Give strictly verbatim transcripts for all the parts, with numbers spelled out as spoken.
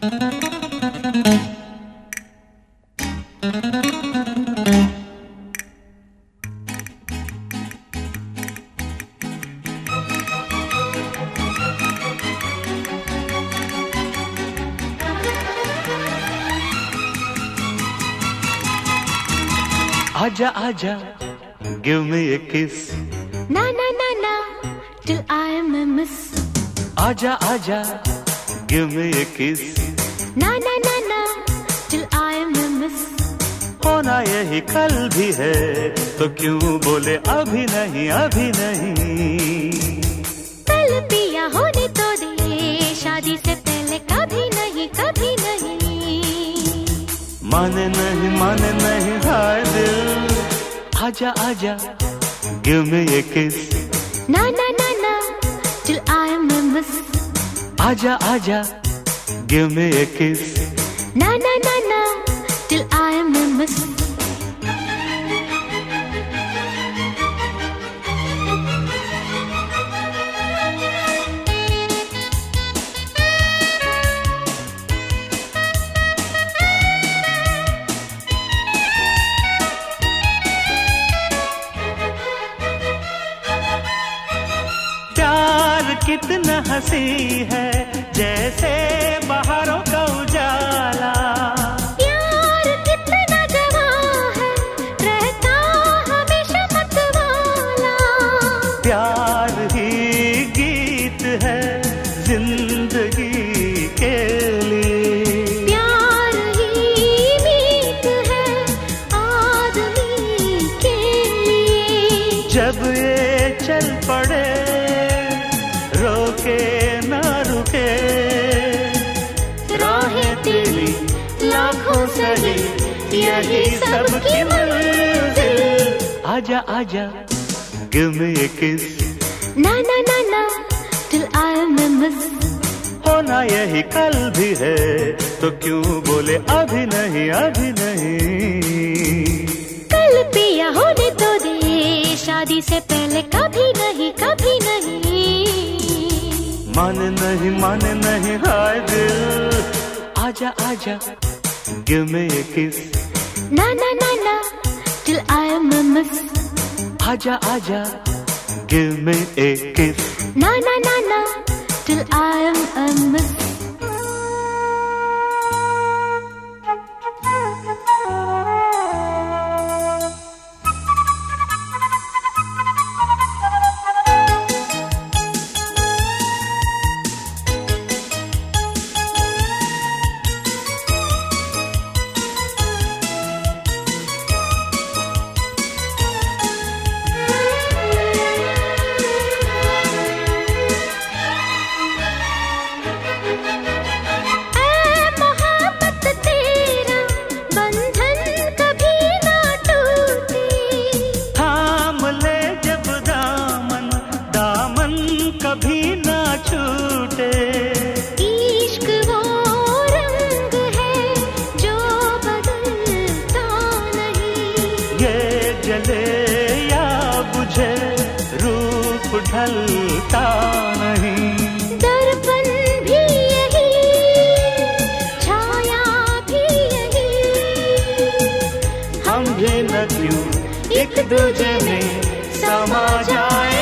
आजा आजा, give me a kiss. Na na na na, till I am a miss. आजा आजा, give me a kiss. Na na na na, till I am a miss. होना यही कल भी है, तो क्यों बोले अभी नहीं अभी नहीं। कल पिया होने तो दे, शादी से पहले कभी नहीं कभी नहीं। माने नहीं माने नहीं हाय दिल, आजा आजा, give me a kiss. Na na na na, till I am a miss. आजा आजा, give me a kiss. Na na na na, till I am a miss. कितना हंसी है जैसे बाहरों का उजाला, प्यार कितना जवां है रहता हमेशा मतवाला। प्यार ही गीत है जिंदगी के लिए, प्यार ही मीत है आदमी के लिए। जब ये चल पड़े रोके ना रुके, राहें तेरी लाखों सही यही सबकी मंजिल। आजा आजा, give me a kiss. ना ना ना ना, till I am a miss. होना यही कल भी है, तो क्यों बोले अभी नहीं अभी नहीं। कल पिया होने तो दे, शादी से पहले कभी नहीं कभी नहीं। माने नहीं माने नहीं हाय दिल, आजा आजा, give me a kiss. ना ना ना ना, till I am a miss. आजा आजा, give me a kiss. ना ना ना ना, till I am a miss. कभी ना छूटे, इश्क वो रंग है जो बदलता नहीं। ये जले या बुझे रूप ढलता नहीं। दर्पण भी यही, छाया भी यही, हम भी न क्यों एक दूजे में समा जाए।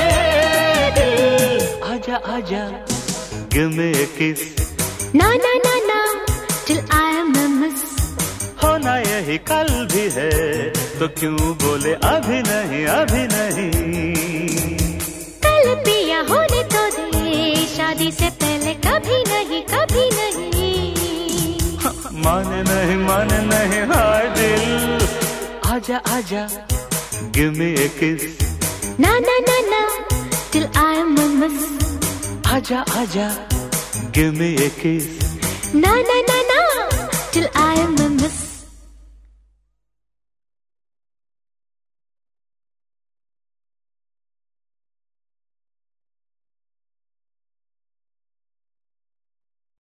आजा आजा, give me a kiss. ना ना ना ना, till I am a miss. होना यही कल भी है, तो क्यों बोले अभी नहीं अभी नहीं। कल पिया होने तो दे, शादी से पहले कभी नहीं कभी नहीं। माने नहीं माने नहीं हाय दिल, आजा आजा, give me a kiss. ना ना ना ना, till I am a miss. आजा आजा, give me a kiss. ना ना ना